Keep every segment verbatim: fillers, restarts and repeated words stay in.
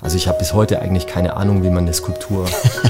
Also ich habe bis heute eigentlich keine Ahnung, wie man eine Skulptur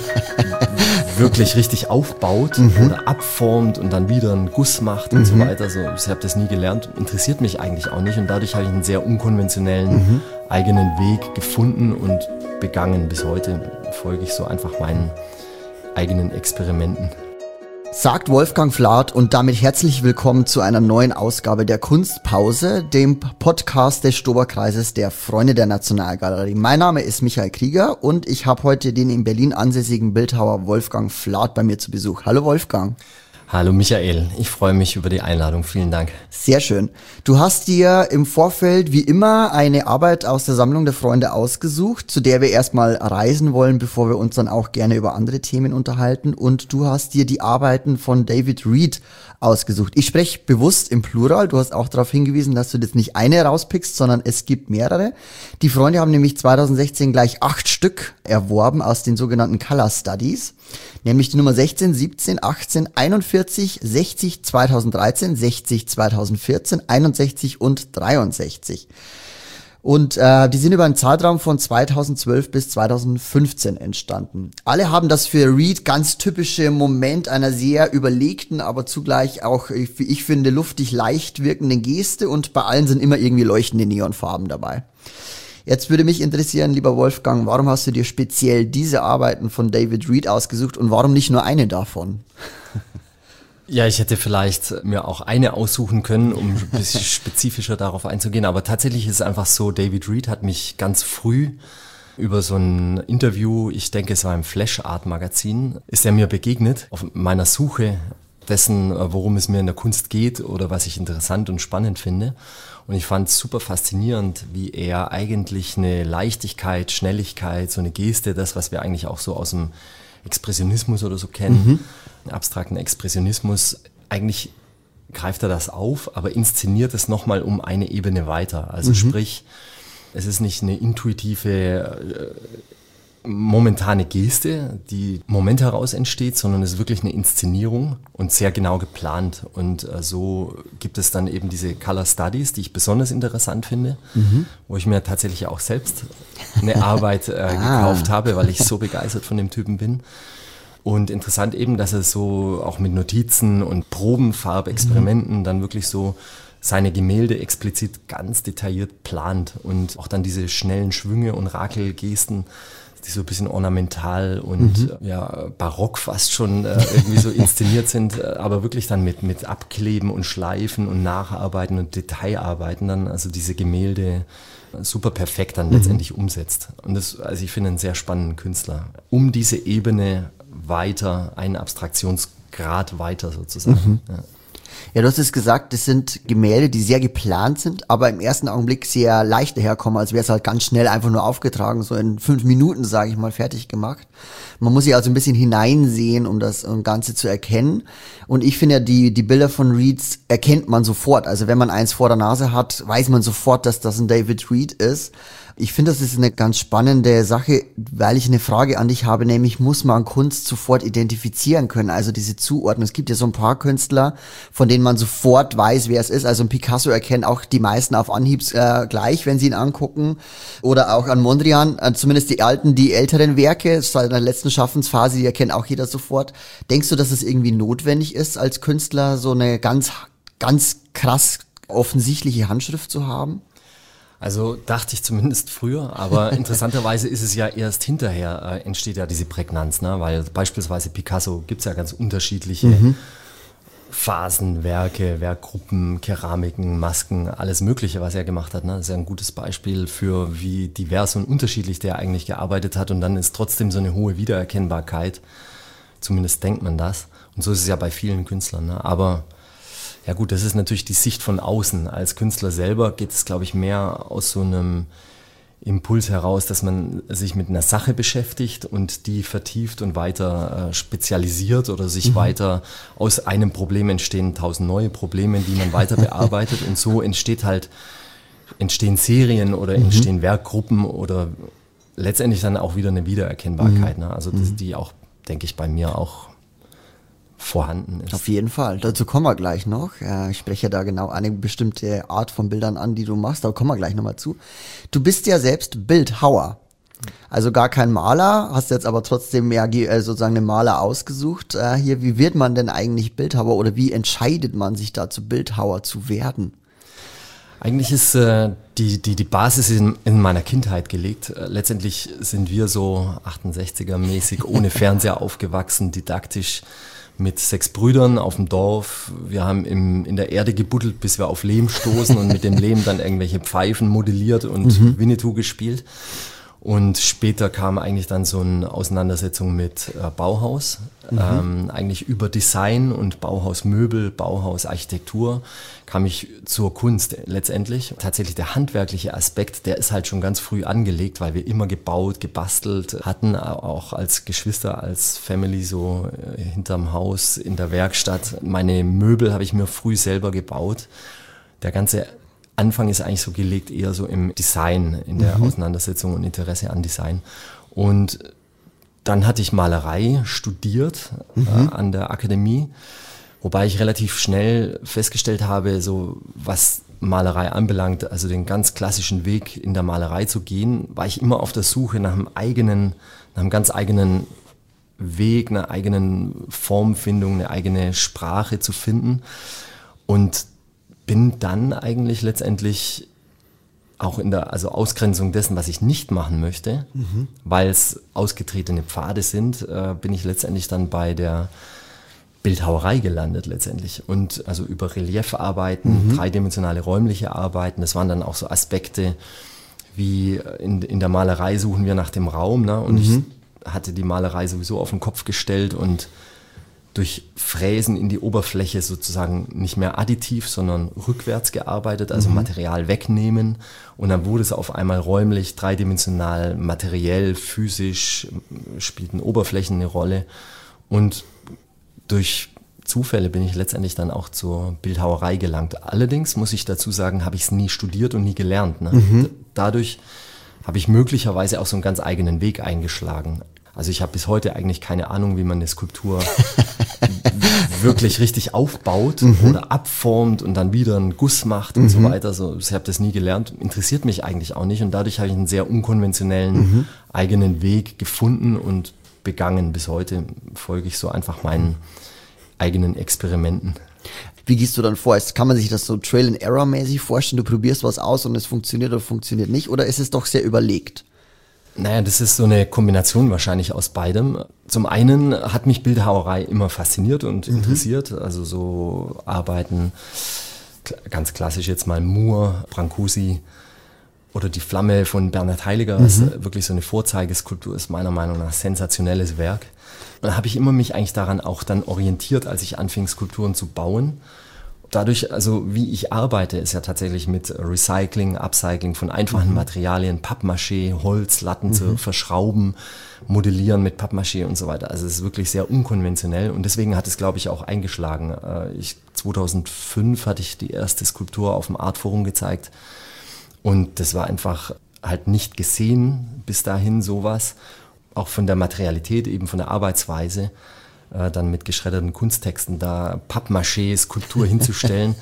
wirklich richtig aufbaut mhm. oder abformt und dann wieder einen Guss macht und mhm. so weiter. So, ich habe das nie gelernt, interessiert mich eigentlich auch nicht und dadurch habe ich einen sehr unkonventionellen mhm. eigenen Weg gefunden und begangen. Bis heute folge ich so einfach meinen eigenen Experimenten. Sagt Wolfgang Flart und damit herzlich willkommen zu einer neuen Ausgabe der Kunstpause, dem Podcast des Stoberkreises der Freunde der Nationalgalerie. Mein Name ist Michael Krieger und ich habe heute den in Berlin ansässigen Bildhauer Wolfgang Flart bei mir zu Besuch. Hallo Wolfgang. Hallo Michael, ich freue mich über die Einladung, vielen Dank. Sehr schön. Du hast dir im Vorfeld wie immer eine Arbeit aus der Sammlung der Freunde ausgesucht, zu der wir erstmal reisen wollen, bevor wir uns dann auch gerne über andere Themen unterhalten. Und du hast dir die Arbeiten von David Reed ausgesucht. Ich spreche bewusst im Plural. Du hast auch darauf hingewiesen, dass du jetzt nicht eine rauspickst, sondern es gibt mehrere. Die Freunde haben nämlich zwanzig sechzehn gleich acht Stück erworben aus den sogenannten Color Studies. Nämlich die Nummer sechzehn, siebzehn, achtzehn, einundvierzig, sechzig, zweitausenddreizehn, sechzig, zweitausendvierzehn, einundsechzig und dreiundsechzig. Und äh, die sind über einen Zeitraum von zweitausendzwölf bis zweitausendfünfzehn entstanden. Alle haben das für Reed ganz typische Moment einer sehr überlegten, aber zugleich auch, wie ich finde, luftig leicht wirkenden Geste und bei allen sind immer irgendwie leuchtende Neonfarben dabei. Jetzt würde mich interessieren, lieber Wolfgang, warum hast du dir speziell diese Arbeiten von David Reed ausgesucht und warum nicht nur eine davon? Ja, ich hätte vielleicht mir auch eine aussuchen können, um ein bisschen spezifischer darauf einzugehen. Aber tatsächlich ist es einfach so, David Reed hat mich ganz früh über so ein Interview, ich denke es war im Flash Art Magazin, ist er mir begegnet auf meiner Suche dessen, worum es mir in der Kunst geht oder was ich interessant und spannend finde. Und ich fand es super faszinierend, wie er eigentlich eine Leichtigkeit, Schnelligkeit, so eine Geste, das, was wir eigentlich auch so aus dem Expressionismus oder so kennen, mhm. abstrakten Expressionismus, eigentlich greift er das auf, aber inszeniert es nochmal um eine Ebene weiter. Also mhm. sprich, es ist nicht eine intuitive, äh, momentane Geste, die im Moment heraus entsteht, sondern es ist wirklich eine Inszenierung und sehr genau geplant. Und äh, so gibt es dann eben diese Color Studies, die ich besonders interessant finde, mhm. wo ich mir tatsächlich auch selbst eine Arbeit äh, ah. gekauft habe, weil ich so begeistert von dem Typen bin. Und interessant eben, dass er so auch mit Notizen und Probenfarbexperimenten mhm. dann wirklich so seine Gemälde explizit ganz detailliert plant und auch dann diese schnellen Schwünge und Rakelgesten, die so ein bisschen ornamental und mhm. ja barock fast schon äh, irgendwie so inszeniert sind, äh, aber wirklich dann mit mit Abkleben und Schleifen und Nacharbeiten und Detailarbeiten dann, also diese Gemälde super perfekt dann mhm. letztendlich umsetzt. Und das, also ich finde, einen sehr spannenden Künstler. Um diese Ebene weiter, einen Abstraktionsgrad weiter sozusagen. Mhm. Ja. Ja, du hast es gesagt, das sind Gemälde, die sehr geplant sind, aber im ersten Augenblick sehr leicht daherkommen, als wäre es halt ganz schnell einfach nur aufgetragen, so in fünf Minuten, sage ich mal, fertig gemacht. Man muss sich also ein bisschen hineinsehen, um das Ganze zu erkennen. Und ich finde ja, die, die Bilder von Reeds erkennt man sofort. Also wenn man eins vor der Nase hat, weiß man sofort, dass das ein David Reed ist. Ich finde, das ist eine ganz spannende Sache, weil ich eine Frage an dich habe, nämlich muss man Kunst sofort identifizieren können, also diese Zuordnung. Es gibt ja so ein paar Künstler, von denen man sofort weiß, wer es ist. Also ein Picasso erkennen auch die meisten auf Anhieb äh, gleich, wenn sie ihn angucken. Oder auch an Mondrian, äh, zumindest die alten, die älteren Werke, seit der letzten Schaffensphase, die erkennt auch jeder sofort. Denkst du, dass es irgendwie notwendig ist, als Künstler so eine ganz, ganz krass offensichtliche Handschrift zu haben? Also dachte ich zumindest früher, aber interessanterweise ist es ja erst hinterher, äh, entsteht ja diese Prägnanz, ne? Weil beispielsweise Picasso gibt's ja ganz unterschiedliche mhm. Phasen, Werke, Werkgruppen, Keramiken, Masken, alles Mögliche, was er gemacht hat. Ne? Das ist ja ein gutes Beispiel für, wie divers und unterschiedlich der eigentlich gearbeitet hat und dann ist trotzdem so eine hohe Wiedererkennbarkeit, zumindest denkt man das. Und so ist es ja bei vielen Künstlern, ne? Aber ja gut, das ist natürlich die Sicht von außen. Als Künstler selber geht es, glaube ich, mehr aus so einem Impuls heraus, dass man sich mit einer Sache beschäftigt und die vertieft und weiter äh, spezialisiert oder sich mhm. weiter aus einem Problem entstehen tausend neue Probleme, die man weiter bearbeitet und so entsteht halt, entstehen Serien oder mhm. entstehen Werkgruppen oder letztendlich dann auch wieder eine Wiedererkennbarkeit. Mhm. Ne? Also das, die auch, denke ich, bei mir auch vorhanden ist. Auf jeden Fall. Dazu kommen wir gleich noch. Ich spreche da genau eine bestimmte Art von Bildern an, die du machst. Da kommen wir gleich nochmal zu. Du bist ja selbst Bildhauer. Also gar kein Maler, hast jetzt aber trotzdem mehr äh, sozusagen einen Maler ausgesucht. Äh, hier, wie wird man denn eigentlich Bildhauer oder wie entscheidet man sich dazu, Bildhauer zu werden? Eigentlich ist äh, die, die, die Basis in, in meiner Kindheit gelegt. Äh, letztendlich sind wir so achtundsechziger-mäßig ohne Fernseher aufgewachsen, didaktisch mit sechs Brüdern auf dem Dorf. Wir haben im, in der Erde gebuddelt, bis wir auf Lehm stoßen und mit dem Lehm dann irgendwelche Pfeifen modelliert und mhm. Winnetou gespielt. Und später kam eigentlich dann so eine Auseinandersetzung mit äh, Bauhaus, mhm. ähm, eigentlich über Design und Bauhausmöbel, Bauhausarchitektur kam ich zur Kunst letztendlich. Tatsächlich der handwerkliche Aspekt, der ist halt schon ganz früh angelegt, weil wir immer gebaut, gebastelt hatten, auch als Geschwister, als Family so äh, hinterm Haus, in der Werkstatt. Meine Möbel habe ich mir früh selber gebaut. Der ganze Anfang ist eigentlich so gelegt eher so im Design, in der mhm. Auseinandersetzung und Interesse an Design. Und dann hatte ich Malerei studiert mhm. äh, an der Akademie, wobei ich relativ schnell festgestellt habe, so was Malerei anbelangt, also den ganz klassischen Weg in der Malerei zu gehen, war ich immer auf der Suche nach einem eigenen, nach einem ganz eigenen Weg, einer eigenen Formfindung, eine eigene Sprache zu finden. Und bin dann eigentlich letztendlich auch in der also Ausgrenzung dessen, was ich nicht machen möchte, mhm. weil es ausgetretene Pfade sind, äh, bin ich letztendlich dann bei der Bildhauerei gelandet letztendlich. Und also über Reliefarbeiten, mhm. dreidimensionale räumliche Arbeiten, das waren dann auch so Aspekte wie in, in der Malerei suchen wir nach dem Raum, ne? Und mhm. ich hatte die Malerei sowieso auf den Kopf gestellt und durch Fräsen in die Oberfläche sozusagen nicht mehr additiv, sondern rückwärts gearbeitet, also mhm. Material wegnehmen. Und dann wurde es auf einmal räumlich, dreidimensional, materiell, physisch, spielten Oberflächen eine Rolle. Und durch Zufälle bin ich letztendlich dann auch zur Bildhauerei gelangt. Allerdings muss ich dazu sagen, habe ich es nie studiert und nie gelernt. Ne? Mhm. Dadurch habe ich möglicherweise auch so einen ganz eigenen Weg eingeschlagen. Also ich habe bis heute eigentlich keine Ahnung, wie man eine Skulptur wirklich richtig aufbaut mhm. oder abformt und dann wieder einen Guss macht und mhm. so weiter. So, ich habe das nie gelernt, interessiert mich eigentlich auch nicht und dadurch habe ich einen sehr unkonventionellen mhm. eigenen Weg gefunden und begangen. Bis heute folge ich so einfach meinen eigenen Experimenten. Wie gehst du dann vor? Kann man sich das so Trail-and-Error-mäßig vorstellen? Du probierst was aus und es funktioniert oder funktioniert nicht? Oder ist es doch sehr überlegt? Naja, das ist so eine Kombination wahrscheinlich aus beidem. Zum einen hat mich Bildhauerei immer fasziniert und mhm. interessiert. Also so Arbeiten, ganz klassisch jetzt mal Moore, Brancusi oder die Flamme von Bernhard Heiliger. Mhm. Das ist wirklich so eine Vorzeigeskulptur, ist meiner Meinung nach ein sensationelles Werk. Und dann habe ich immer mich eigentlich daran auch dann orientiert, als ich anfing, Skulpturen zu bauen. Dadurch, also wie ich arbeite, ist ja tatsächlich mit Recycling, Upcycling von einfachen mhm. Materialien, Pappmaché, Holz, Latten mhm. zu verschrauben, modellieren mit Pappmaché und so weiter. Also es ist wirklich sehr unkonventionell und deswegen hat es, glaube ich, auch eingeschlagen. Ich, zweitausendfünf hatte ich die erste Skulptur auf dem Artforum gezeigt und das war einfach halt nicht gesehen bis dahin sowas, auch von der Materialität, eben von der Arbeitsweise. Dann mit geschredderten Kunsttexten da Pappmaché-Skulptur hinzustellen.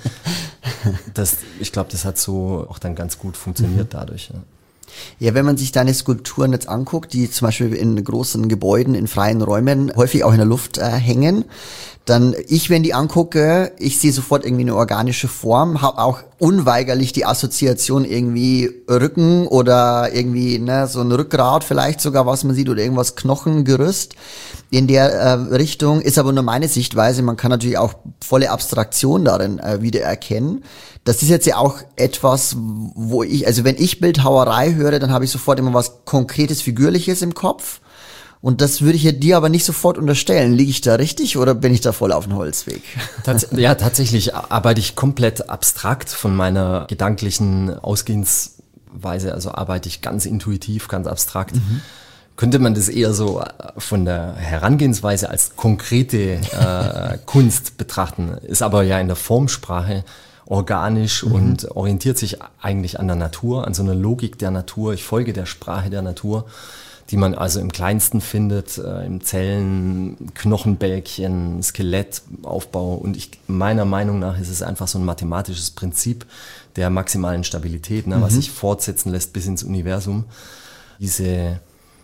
Das, ich glaube, das hat so auch dann ganz gut funktioniert dadurch. Ja. Ja, wenn man sich deine Skulpturen jetzt anguckt, die zum Beispiel in großen Gebäuden, in freien Räumen, häufig auch in der Luft äh, hängen, dann ich, wenn die angucke, ich sehe sofort irgendwie eine organische Form, habe auch unweigerlich die Assoziation irgendwie Rücken oder irgendwie ne, so ein Rückgrat vielleicht sogar, was man sieht, oder irgendwas Knochengerüst in der äh, Richtung, ist aber nur meine Sichtweise. Man kann natürlich auch volle Abstraktion darin äh, wiedererkennen. Das ist jetzt ja auch etwas, wo ich, also wenn ich Bildhauerei höre, dann habe ich sofort immer was Konkretes, Figürliches im Kopf. Und das würde ich ja dir aber nicht sofort unterstellen. Liege ich da richtig oder bin ich da voll auf dem Holzweg? Tats- ja, tatsächlich arbeite ich komplett abstrakt von meiner gedanklichen Ausgehensweise. Also arbeite ich ganz intuitiv, ganz abstrakt. Mhm. Könnte man das eher so von der Herangehensweise als konkrete äh, Kunst betrachten, ist aber ja in der Formsprache organisch mhm. und orientiert sich eigentlich an der Natur, an so einer Logik der Natur. Ich folge der Sprache der Natur, die man also im Kleinsten findet, äh, im Zellen, Knochenbälkchen, Skelettaufbau. Und ich, meiner Meinung nach ist es einfach so ein mathematisches Prinzip der maximalen Stabilität, ne, mhm. was sich fortsetzen lässt bis ins Universum. Diese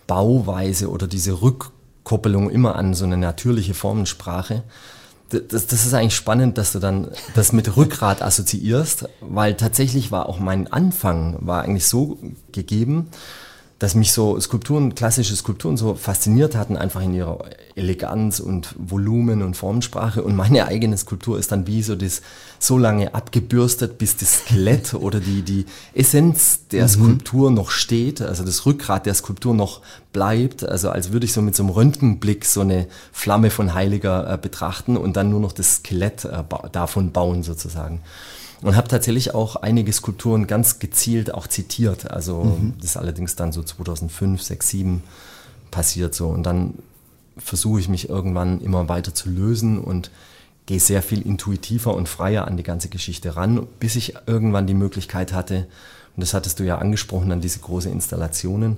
Bauweise oder diese Rückkoppelung immer an so eine natürliche Formensprache. Das, das ist eigentlich spannend, dass du dann das mit Rückgrat assoziierst, weil tatsächlich war auch mein Anfang war eigentlich so gegeben, dass mich so Skulpturen, klassische Skulpturen so fasziniert hatten, einfach in ihrer Eleganz und Volumen und Formensprache. Und meine eigene Skulptur ist dann wie so das so lange abgebürstet, bis das Skelett oder die, die Essenz der mhm. Skulptur noch steht, also das Rückgrat der Skulptur noch bleibt. Also als würde ich so mit so einem Röntgenblick so eine Flamme von Heiliger äh, betrachten und dann nur noch das Skelett äh, ba- davon bauen sozusagen. Und habe tatsächlich auch einige Skulpturen ganz gezielt auch zitiert. Also mhm. das ist allerdings dann so zweitausendfünf, sechs, sieben passiert so. Und dann versuche ich mich irgendwann immer weiter zu lösen und gehe sehr viel intuitiver und freier an die ganze Geschichte ran, bis ich irgendwann die Möglichkeit hatte, und das hattest du ja angesprochen, an diese großen Installationen,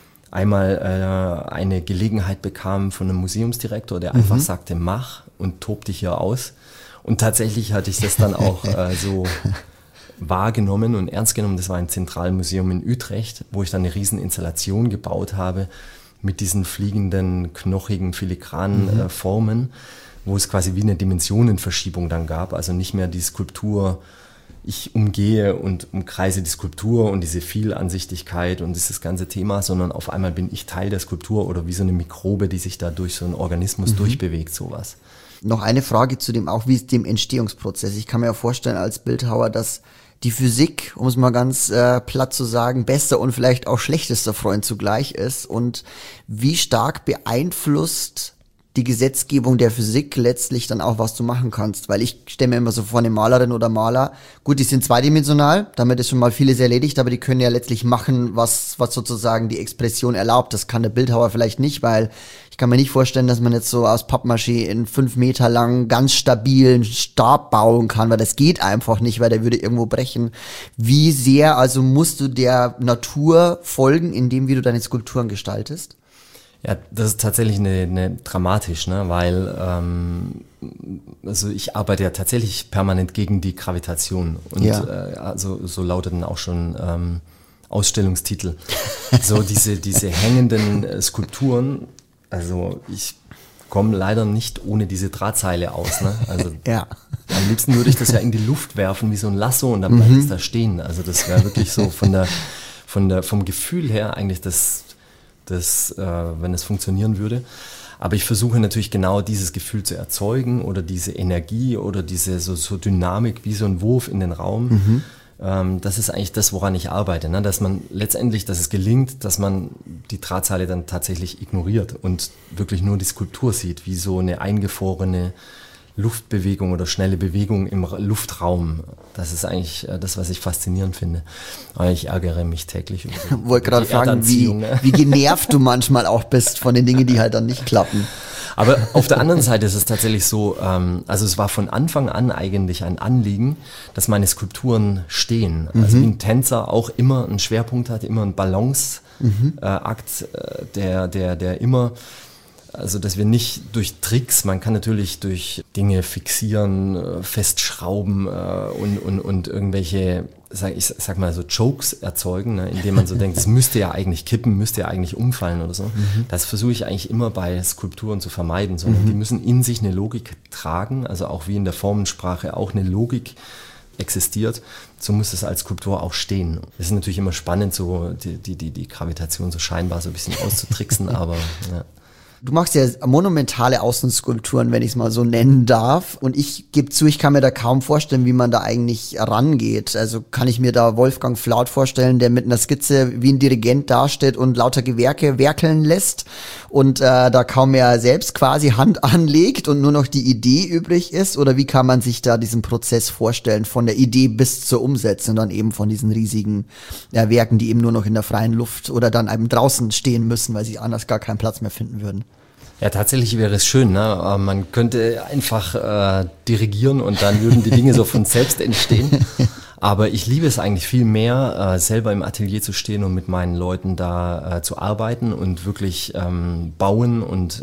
einmal äh, eine Gelegenheit bekam von einem Museumsdirektor, der mhm. einfach sagte, mach und tob dich hier aus. Und tatsächlich hatte ich das dann auch äh, so wahrgenommen und ernst genommen. Das war ein Zentralmuseum in Utrecht, wo ich dann eine riesen Installation gebaut habe mit diesen fliegenden, knochigen, filigranen mhm. äh, Formen, wo es quasi wie eine Dimensionenverschiebung dann gab. Also nicht mehr die Skulptur, ich umgehe und umkreise die Skulptur und diese Vielansichtigkeit und dieses ganze Thema, sondern auf einmal bin ich Teil der Skulptur oder wie so eine Mikrobe, die sich da durch so einen Organismus mhm. durchbewegt, sowas. Noch eine Frage zu dem, auch wie ist dem Entstehungsprozess? Ich kann mir ja vorstellen als Bildhauer, dass die Physik, um es mal ganz äh, platt zu sagen, bester und vielleicht auch schlechtester Freund zugleich ist. Und wie stark beeinflusst die Gesetzgebung der Physik letztlich dann auch, was du machen kannst? Weil ich stelle mir immer so vor, eine Malerin oder Maler, gut, die sind zweidimensional, damit ist schon mal vieles erledigt, aber die können ja letztlich machen, was, was sozusagen die Expression erlaubt. Das kann der Bildhauer vielleicht nicht, weil ich kann mir nicht vorstellen, dass man jetzt so aus Pappmaché in fünf Meter lang ganz stabilen Stab bauen kann, weil das geht einfach nicht, weil der würde irgendwo brechen. Wie sehr also musst du der Natur folgen, in dem, wie du deine Skulpturen gestaltest? Ja, das ist tatsächlich eine, eine dramatisch, ne? Weil ähm, also ich arbeite ja tatsächlich permanent gegen die Gravitation und ja. äh, also so lauteten auch schon ähm, Ausstellungstitel. So diese diese hängenden äh, Skulpturen. Also ich komme leider nicht ohne diese Drahtseile aus. Ne? Also ja. Am liebsten würde ich das ja in die Luft werfen wie so ein Lasso und dann bleibt mhm. es da stehen. Also das wäre wirklich so von der von der vom Gefühl her eigentlich das Das, äh, wenn es funktionieren würde. Aber ich versuche natürlich genau dieses Gefühl zu erzeugen oder diese Energie oder diese so, so Dynamik wie so ein Wurf in den Raum. Mhm. Ähm, das ist eigentlich das, woran ich arbeite. Ne? Dass man letztendlich, dass es gelingt, dass man die Drahtseile dann tatsächlich ignoriert und wirklich nur die Skulptur sieht, wie so eine eingefrorene Luftbewegung oder schnelle Bewegung im Luftraum. Das ist eigentlich das, was ich faszinierend finde. Aber ich ärgere mich täglich über die, ich wollte gerade fragen, wie, ne? wie genervt du manchmal auch bist von den Dingen, die halt dann nicht klappen. Aber auf der anderen Seite ist es tatsächlich so, ähm, also es war von Anfang an eigentlich ein Anliegen, dass meine Skulpturen stehen. Mhm. Also wie ein Tänzer auch immer einen Schwerpunkt hat, immer einen Balanceakt, mhm. äh, der, der, der immer... Also, dass wir nicht durch Tricks, man kann natürlich durch Dinge fixieren, festschrauben äh, und, und, und irgendwelche, sag, ich sag mal so Jokes erzeugen, ne, indem man so denkt, es müsste ja eigentlich kippen, müsste ja eigentlich umfallen oder so. Mhm. Das versuche ich eigentlich immer bei Skulpturen zu vermeiden, sondern mhm. die müssen in sich eine Logik tragen, also auch wie in der Formensprache auch eine Logik existiert, so muss es als Skulptur auch stehen. Es ist natürlich immer spannend, so die, die, die, die Gravitation so scheinbar so ein bisschen auszutricksen, aber ja. Du machst ja monumentale Außenskulpturen, wenn ich es mal so nennen darf. Und ich gebe zu, ich kann mir da kaum vorstellen, wie man da eigentlich rangeht. Also kann ich mir da Wolfgang Flaut vorstellen, der mit einer Skizze wie ein Dirigent dasteht und lauter Gewerke werkeln lässt und äh, da kaum mehr selbst quasi Hand anlegt und nur noch die Idee übrig ist? Oder wie kann man sich da diesen Prozess vorstellen, von der Idee bis zur Umsetzung, dann eben von diesen riesigen ja, Werken, die eben nur noch in der freien Luft oder dann eben draußen stehen müssen, weil sie anders gar keinen Platz mehr finden würden? Ja, tatsächlich wäre es schön, ne? Man könnte einfach äh, dirigieren und dann würden die Dinge so von selbst entstehen. Aber ich liebe es eigentlich viel mehr, äh, selber im Atelier zu stehen und mit meinen Leuten da äh, zu arbeiten und wirklich ähm, bauen und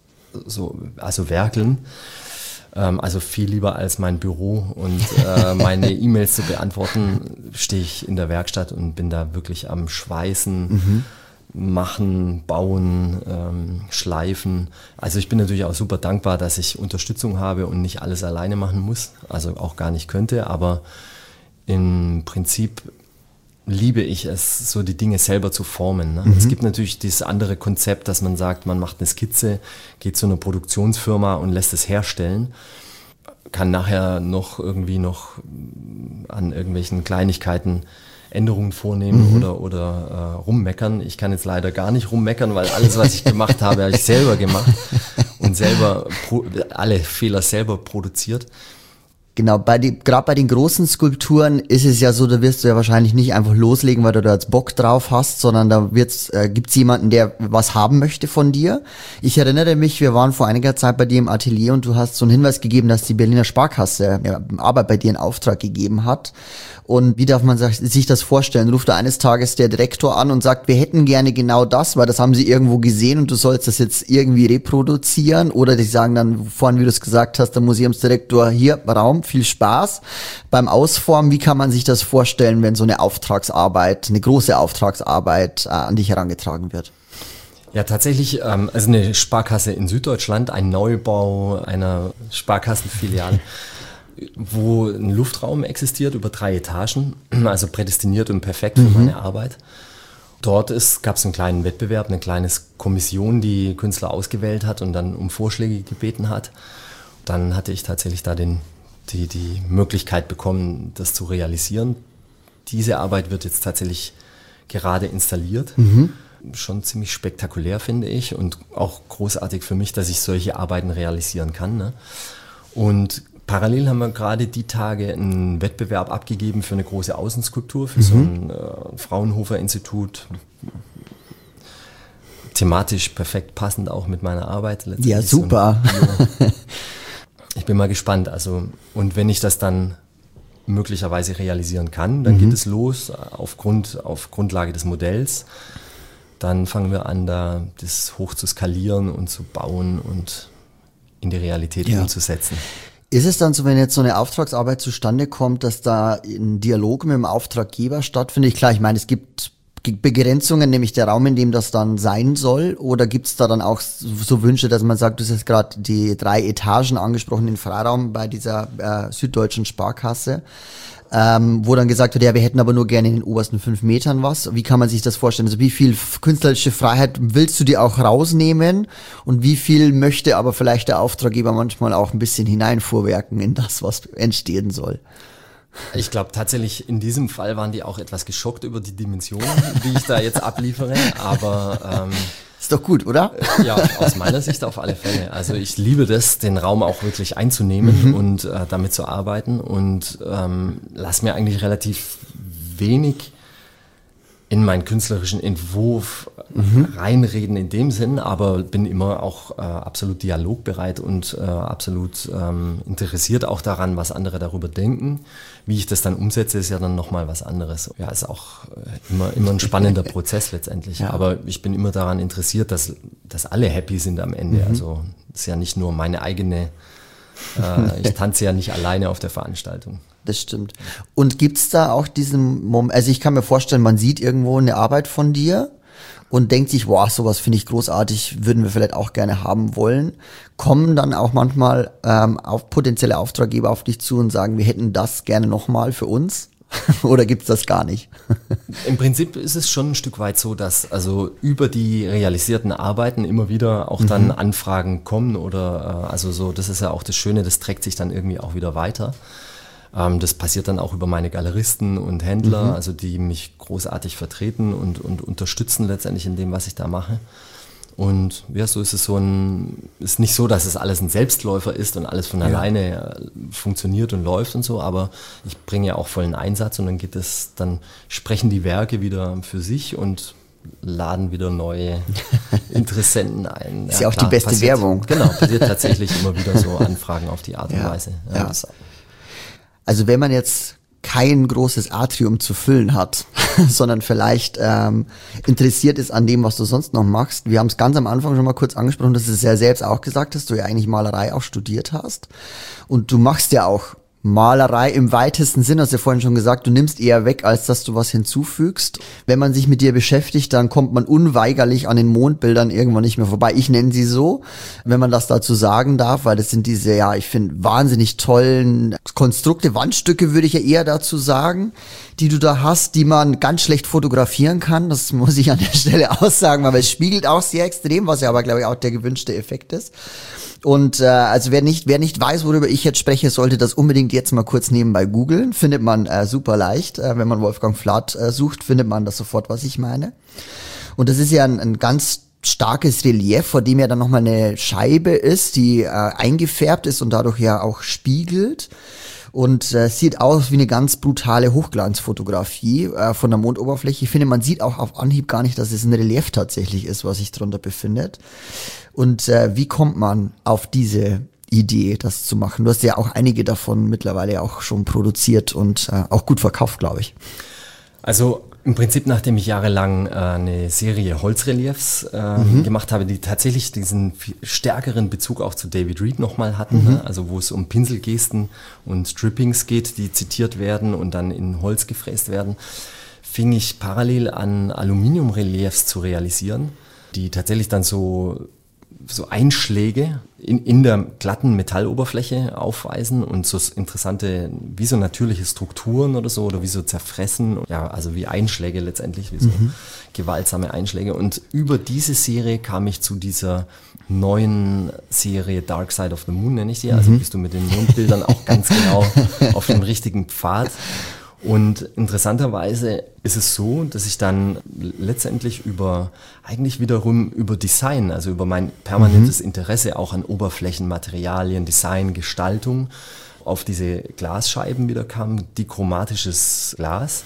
so, also werkeln. Ähm, also viel lieber als mein Büro und äh, meine E-Mails zu beantworten, stehe ich in der Werkstatt und bin da wirklich am Schweißen. Mhm. machen, bauen, ähm, schleifen. Also ich bin natürlich auch super dankbar, dass ich Unterstützung habe und nicht alles alleine machen muss, also auch gar nicht könnte, aber im Prinzip liebe ich es, so die Dinge selber zu formen. Ne? Mhm. Es gibt natürlich dieses andere Konzept, dass man sagt, man macht eine Skizze, geht zu einer Produktionsfirma und lässt es herstellen, kann nachher noch irgendwie noch an irgendwelchen Kleinigkeiten Änderungen vornehmen mhm. oder, oder äh, rummeckern. Ich kann jetzt leider gar nicht rummeckern, weil alles, was ich gemacht habe, habe ich selber gemacht und selber pro, alle Fehler selber produziert. Genau, bei die, gerade bei den großen Skulpturen ist es ja so, da wirst du ja wahrscheinlich nicht einfach loslegen, weil du da jetzt Bock drauf hast, sondern da wird's, äh, gibt's jemanden, der was haben möchte von dir. Ich erinnere mich, wir waren vor einiger Zeit bei dir im Atelier und du hast so einen Hinweis gegeben, dass die Berliner Sparkasse ja, Arbeit bei dir in Auftrag gegeben hat. Und wie darf man sich das vorstellen? Ruft da eines Tages der Direktor an und sagt, wir hätten gerne genau das, weil das haben sie irgendwo gesehen und du sollst das jetzt irgendwie reproduzieren. Oder die sagen dann, vorhin, wie du es gesagt hast, der Museumsdirektor, hier, Raum, viel Spaß beim Ausformen. Wie kann man sich das vorstellen, wenn so eine Auftragsarbeit, eine große Auftragsarbeit äh, an dich herangetragen wird? Ja, tatsächlich, ähm, also eine Sparkasse in Süddeutschland, ein Neubau einer Sparkassenfiliale, wo ein Luftraum existiert über drei Etagen, also prädestiniert und perfekt für mhm. meine Arbeit. Dort gab es einen kleinen Wettbewerb, eine kleine Kommission, die Künstler ausgewählt hat und dann um Vorschläge gebeten hat. Dann hatte ich tatsächlich da den, die, die Möglichkeit bekommen, das zu realisieren. Diese Arbeit wird jetzt tatsächlich gerade installiert. Mhm. Schon ziemlich spektakulär, finde ich, und auch großartig für mich, dass ich solche Arbeiten realisieren kann. Ne? Und parallel haben wir gerade die Tage einen Wettbewerb abgegeben für eine große Außenskulptur, für mhm. so ein äh, Fraunhofer-Institut. Thematisch perfekt passend auch mit meiner Arbeit. Ja, super. So ich bin mal gespannt. Also, und wenn ich das dann möglicherweise realisieren kann, dann mhm. geht es los auf, Grund, auf Grundlage des Modells. Dann fangen wir an, da das hoch zu skalieren und zu bauen und in die Realität ja. umzusetzen. Ist es dann so, wenn jetzt so eine Auftragsarbeit zustande kommt, dass da ein Dialog mit dem Auftraggeber stattfindet? Klar, ich meine, es gibt Begrenzungen, nämlich der Raum, in dem das dann sein soll. Oder gibt es da dann auch so Wünsche, dass man sagt, du hast jetzt gerade die drei Etagen angesprochen, den Freiraum bei dieser äh, süddeutschen Sparkasse, ähm, wo dann gesagt wird, ja, wir hätten aber nur gerne in den obersten fünf Metern was. Wie kann man sich das vorstellen? Also wie viel künstlerische Freiheit willst du dir auch rausnehmen und wie viel möchte aber vielleicht der Auftraggeber manchmal auch ein bisschen hineinfuhrwerken in das, was entstehen soll? Ich glaube tatsächlich, in diesem Fall waren die auch etwas geschockt über die Dimensionen, die ich da jetzt abliefere, aber ähm, ist doch gut, oder? Ja, aus meiner Sicht auf alle Fälle. Also ich liebe das, den Raum auch wirklich einzunehmen mhm. und äh, damit zu arbeiten und ähm, lass mir eigentlich relativ wenig in meinen künstlerischen Entwurf mhm. reinreden in dem Sinn, aber bin immer auch äh, absolut dialogbereit und äh, absolut ähm, interessiert auch daran, was andere darüber denken. Wie ich das dann umsetze, ist ja dann nochmal was anderes. Ja, ist auch äh, immer, immer ein spannender Prozess letztendlich. Ja. Aber ich bin immer daran interessiert, dass, dass alle happy sind am Ende. Mhm. Also das ist ja nicht nur meine eigene, äh, ich tanze ja nicht alleine auf der Veranstaltung. Das stimmt. Und gibt's da auch diesen Moment, also ich kann mir vorstellen, man sieht irgendwo eine Arbeit von dir und denkt sich, wow, sowas finde ich großartig, würden wir vielleicht auch gerne haben wollen. Kommen dann auch manchmal ähm, auf potenzielle Auftraggeber auf dich zu und sagen, wir hätten das gerne nochmal für uns? Oder gibt's das gar nicht? Im Prinzip ist es schon ein Stück weit so, dass also über die realisierten Arbeiten immer wieder auch dann mhm. Anfragen kommen oder äh, also so, das ist ja auch das Schöne, das trägt sich dann irgendwie auch wieder weiter. Das passiert dann auch über meine Galeristen und Händler, mhm. also die mich großartig vertreten und, und unterstützen letztendlich in dem, was ich da mache. Und ja, so ist es so ein, ist nicht so, dass es alles ein Selbstläufer ist und alles von ja. alleine funktioniert und läuft und so, aber ich bringe ja auch vollen Einsatz und dann geht es, dann sprechen die Werke wieder für sich und laden wieder neue Interessenten ein. Ist ja, ja auch klar, die beste passiert, Werbung. Genau, passiert tatsächlich immer wieder so Anfragen auf die Art und ja. Weise. Ja, ja. Das, Also wenn man jetzt kein großes Atrium zu füllen hat, sondern vielleicht ähm, interessiert ist an dem, was du sonst noch machst. Wir haben es ganz am Anfang schon mal kurz angesprochen, dass du es ja selbst auch gesagt hast, du ja eigentlich Malerei auch studiert hast. Und du machst ja auch Malerei im weitesten Sinn, hast du ja vorhin schon gesagt, du nimmst eher weg, als dass du was hinzufügst. Wenn man sich mit dir beschäftigt, dann kommt man unweigerlich an den Mondbildern irgendwann nicht mehr vorbei. Ich nenne sie so, wenn man das dazu sagen darf, weil das sind diese, ja, ich finde, wahnsinnig tollen Konstrukte, Wandstücke würde ich ja eher dazu sagen, die du da hast, die man ganz schlecht fotografieren kann. Das muss ich an der Stelle aussagen, weil es spiegelt auch sehr extrem, was ja aber, glaube ich, auch der gewünschte Effekt ist. Und äh, also wer nicht wer nicht weiß, worüber ich jetzt spreche, sollte das unbedingt jetzt mal kurz nebenbei googeln. Findet man äh, super leicht. Äh, wenn man Wolfgang Flath äh, sucht, findet man das sofort, was ich meine. Und das ist ja ein, ein ganz starkes Relief, vor dem ja dann nochmal eine Scheibe ist, die äh, eingefärbt ist und dadurch ja auch spiegelt. Und äh, sieht aus wie eine ganz brutale Hochglanzfotografie äh, von der Mondoberfläche. Ich finde, man sieht auch auf Anhieb gar nicht, dass es ein Relief tatsächlich ist, was sich drunter befindet. Und äh, wie kommt man auf diese Idee, das zu machen? Du hast ja auch einige davon mittlerweile auch schon produziert und äh, auch gut verkauft, glaube ich. Also im Prinzip, nachdem ich jahrelang äh, eine Serie Holzreliefs äh, mhm. gemacht habe, die tatsächlich diesen stärkeren Bezug auch zu David Reed nochmal hatten, mhm. ne? Also wo es um Pinselgesten und Strippings geht, die zitiert werden und dann in Holz gefräst werden, fing ich parallel an Aluminiumreliefs zu realisieren, die tatsächlich dann so so Einschläge in, in der glatten Metalloberfläche aufweisen und so interessante, wie so natürliche Strukturen oder so, oder wie so zerfressen, ja, also wie Einschläge letztendlich, wie so mhm. gewaltsame Einschläge. Und über diese Serie kam ich zu dieser neuen Serie Dark Side of the Moon, nenne ich sie. Also mhm. bist du mit den Mondbildern auch ganz genau auf dem richtigen Pfad. Und interessanterweise ist es so, dass ich dann letztendlich über, eigentlich wiederum über Design, also über mein permanentes mhm. Interesse auch an Oberflächen, Materialien, Design, Gestaltung, auf diese Glasscheiben wieder kam, dichromatisches Glas,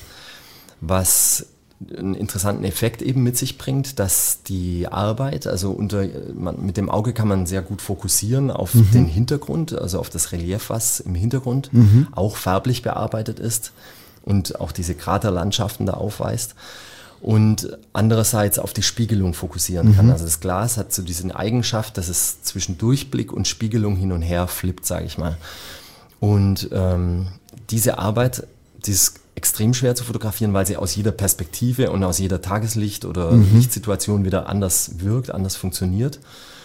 was einen interessanten Effekt eben mit sich bringt, dass die Arbeit, also unter, man, mit dem Auge kann man sehr gut fokussieren auf mhm. den Hintergrund, also auf das Relief, was im Hintergrund mhm. auch farblich bearbeitet ist und auch diese Kraterlandschaften da aufweist, und andererseits auf die Spiegelung fokussieren kann. Mhm. Also das Glas hat so diese Eigenschaft, dass es zwischen Durchblick und Spiegelung hin und her flippt, sage ich mal. Und ähm, diese Arbeit, die ist extrem schwer zu fotografieren, weil sie aus jeder Perspektive und aus jeder Tageslicht- oder mhm. Lichtsituation wieder anders wirkt, anders funktioniert.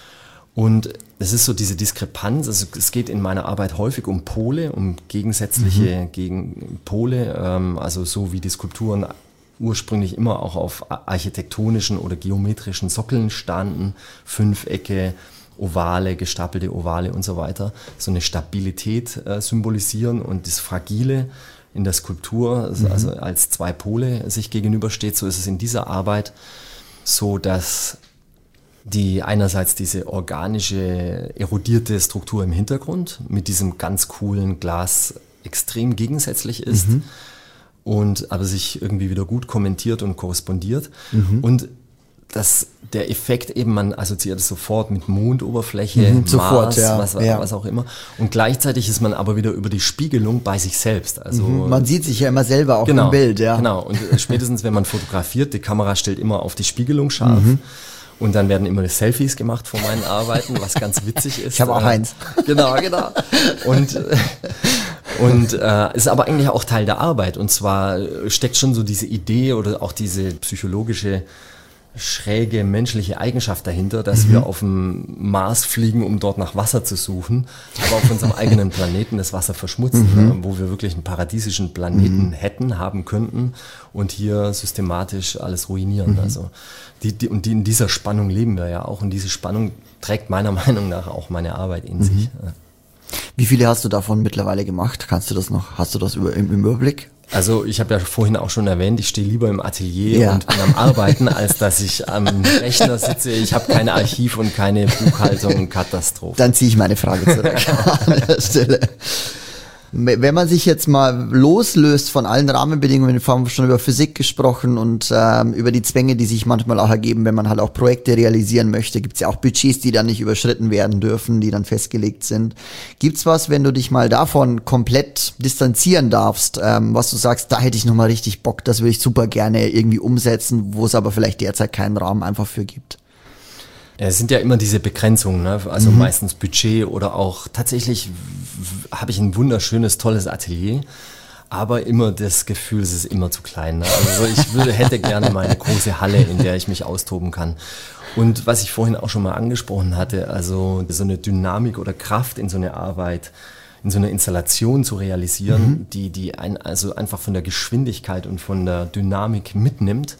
Und es ist so diese Diskrepanz, also es geht in meiner Arbeit häufig um Pole, um gegensätzliche mhm. Gegenpole, ähm, also so wie die Skulpturen ursprünglich immer auch auf architektonischen oder geometrischen Sockeln standen, Fünfecke, Ovale, gestapelte Ovale und so weiter, so eine Stabilität äh, symbolisieren, und das Fragile in der Skulptur, also, mhm. also als zwei Pole sich gegenübersteht. So ist es in dieser Arbeit so, dass die einerseits diese organische, erodierte Struktur im Hintergrund mit diesem ganz coolen Glas extrem gegensätzlich ist, mhm. und aber sich irgendwie wieder gut kommentiert und korrespondiert. Mhm. Und dass der Effekt eben, man assoziiert es sofort mit Mondoberfläche, mhm, Mars, sofort, ja, was, ja. was auch immer. Und gleichzeitig ist man aber wieder über die Spiegelung bei sich selbst. Also mhm, man sieht sich ja immer selber auch genau, im Bild. Ja. Genau, und spätestens wenn man fotografiert, die Kamera stellt immer auf die Spiegelung scharf. Mhm. Und dann werden immer Selfies gemacht von meinen Arbeiten, was ganz witzig ist. Ich habe auch eins. Genau, genau. Und, und äh, ist aber eigentlich auch Teil der Arbeit. Und zwar steckt schon so diese Idee oder auch diese psychologische, schräge menschliche Eigenschaft dahinter, dass mhm. wir auf dem Mars fliegen, um dort nach Wasser zu suchen, aber auf unserem eigenen Planeten das Wasser verschmutzen, mhm. ne, wo wir wirklich einen paradiesischen Planeten mhm. hätten, haben könnten, und hier systematisch alles ruinieren. Mhm. Also die, die, und die, in dieser Spannung leben wir ja auch, und diese Spannung trägt meiner Meinung nach auch meine Arbeit in mhm. sich. Ja. Wie viele hast du davon mittlerweile gemacht? Kannst du das noch, hast du das über, im, im Überblick? Also ich habe ja vorhin auch schon erwähnt, ich stehe lieber im Atelier ja. und bin am Arbeiten, als dass ich am Rechner sitze. Ich habe kein Archiv und keine Buchhaltung, Katastrophe. Dann ziehe ich meine Frage zurück an der Stelle. Wenn man sich jetzt mal loslöst von allen Rahmenbedingungen, wir haben schon über Physik gesprochen und ähm, über die Zwänge, die sich manchmal auch ergeben, wenn man halt auch Projekte realisieren möchte, gibt es ja auch Budgets, die dann nicht überschritten werden dürfen, die dann festgelegt sind. Gibt's was, wenn du dich mal davon komplett distanzieren darfst, ähm, was du sagst, da hätte ich nochmal richtig Bock, das würde ich super gerne irgendwie umsetzen, wo es aber vielleicht derzeit keinen Rahmen einfach für gibt? Ja, es sind ja immer diese Begrenzungen, ne? Also mhm. meistens Budget oder auch tatsächlich habe ich ein wunderschönes, tolles Atelier, aber immer das Gefühl, es ist immer zu klein. Ne? Also ich würde, hätte gerne mal eine große Halle, in der ich mich austoben kann. Und was ich vorhin auch schon mal angesprochen hatte, also so eine Dynamik oder Kraft in so eine Arbeit, in so einer Installation zu realisieren, mhm. die, die ein, also einfach von der Geschwindigkeit und von der Dynamik mitnimmt.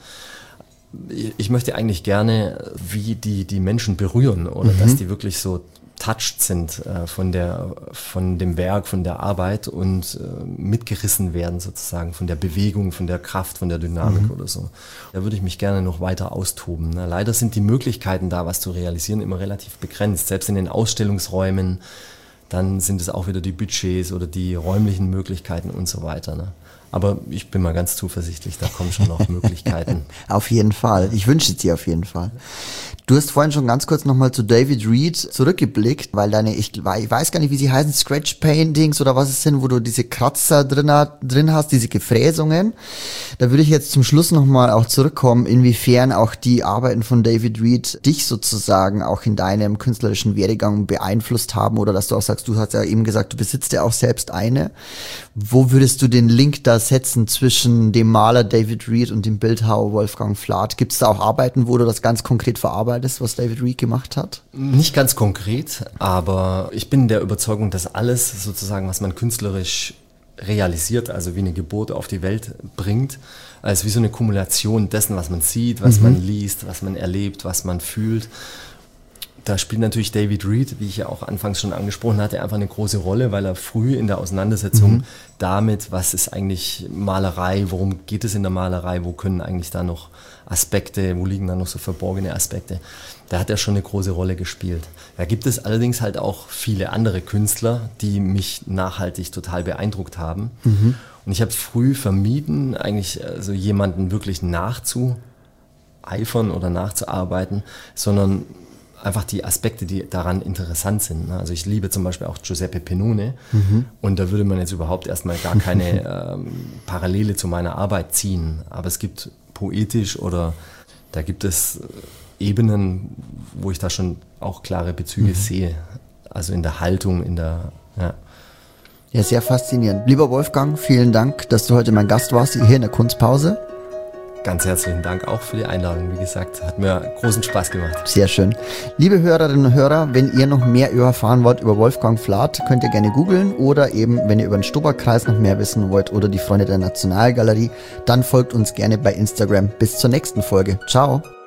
Ich möchte eigentlich gerne, wie die, die Menschen berühren oder mhm. dass die wirklich so touched sind äh, von der, von dem Werk, von der Arbeit und äh, mitgerissen werden sozusagen von der Bewegung, von der Kraft, von der Dynamik mhm. oder so. Da würde ich mich gerne noch weiter austoben. Ne? Leider sind die Möglichkeiten da, was zu realisieren, immer relativ begrenzt. Selbst in den Ausstellungsräumen, dann sind es auch wieder die Budgets oder die räumlichen Möglichkeiten und so weiter. Ne? Aber ich bin mal ganz zuversichtlich, da kommen schon noch Möglichkeiten. Auf jeden Fall. Ich wünsche es dir auf jeden Fall. Du hast vorhin schon ganz kurz nochmal zu David Reed zurückgeblickt, weil deine, ich, ich weiß gar nicht, wie sie heißen, Scratch Paintings oder was es sind, wo du diese Kratzer drin, drin hast, diese Gefräsungen. Da würde ich jetzt zum Schluss nochmal auch zurückkommen, inwiefern auch die Arbeiten von David Reed dich sozusagen auch in deinem künstlerischen Werdegang beeinflusst haben oder dass du auch sagst, du hast ja eben gesagt, du besitzt ja auch selbst eine. Wo würdest du den Link da setzen zwischen dem Maler David Reed und dem Bildhauer Wolfgang Flath? Gibt es da auch Arbeiten, wo du das ganz konkret verarbeitest, was David Reed gemacht hat? Nicht ganz konkret, aber ich bin der Überzeugung, dass alles sozusagen, was man künstlerisch realisiert, also wie eine Geburt auf die Welt bringt, als wie so eine Kumulation dessen, was man sieht, was mhm. man liest, was man erlebt, was man fühlt. Da spielt natürlich David Reed, wie ich ja auch anfangs schon angesprochen hatte, einfach eine große Rolle, weil er früh in der Auseinandersetzung mhm. damit, was ist eigentlich Malerei, worum geht es in der Malerei, wo können eigentlich da noch Aspekte, wo liegen da noch so verborgene Aspekte, da hat er schon eine große Rolle gespielt. Da gibt es allerdings halt auch viele andere Künstler, die mich nachhaltig total beeindruckt haben. Mhm. Und ich habe früh vermieden, eigentlich also jemanden wirklich nachzueifern oder nachzuarbeiten, sondern einfach die Aspekte, die daran interessant sind. Also ich liebe zum Beispiel auch Giuseppe Pennone mhm. und da würde man jetzt überhaupt erstmal gar keine ähm, Parallele zu meiner Arbeit ziehen. Aber es gibt poetisch oder da gibt es Ebenen, wo ich da schon auch klare Bezüge mhm. sehe. Also in der Haltung, in der, ja. Ja, sehr faszinierend. Lieber Wolfgang, vielen Dank, dass du heute mein Gast warst, hier in der Kunstpause. Ganz herzlichen Dank auch für die Einladung. Wie gesagt, hat mir großen Spaß gemacht. Sehr schön. Liebe Hörerinnen und Hörer, wenn ihr noch mehr erfahren wollt über Wolfgang Flath, könnt ihr gerne googeln oder eben, wenn ihr über den Stubberkreis noch mehr wissen wollt oder die Freunde der Nationalgalerie, dann folgt uns gerne bei Instagram. Bis zur nächsten Folge. Ciao.